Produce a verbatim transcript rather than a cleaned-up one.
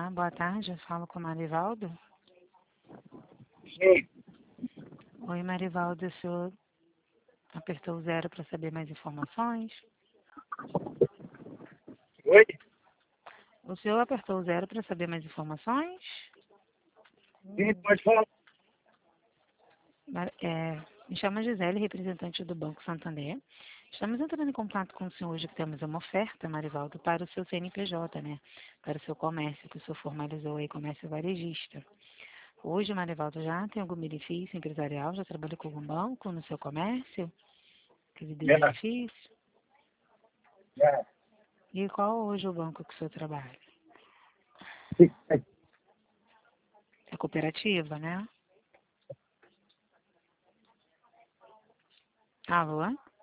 Olá, boa tarde. Eu falo com o Marivaldo. Sim. Oi, Marivaldo. O senhor apertou o zero para saber mais informações? Oi? O senhor apertou o zero para saber mais informações? Sim, pode falar. Mar- É, me chamo Gisele, representante do Banco Santander. Estamos entrando em contato com o senhor hoje que temos uma oferta, Marivaldo, para o seu C N P J, né? Para o seu comércio, que o senhor formalizou aí, comércio varejista. Hoje, Marivaldo, já tem algum benefício empresarial? Já trabalha com algum banco no seu comércio? Que lhe dê Já, benefício? já. E qual hoje o banco que o senhor trabalha? Sim, É cooperativa, né? Alô?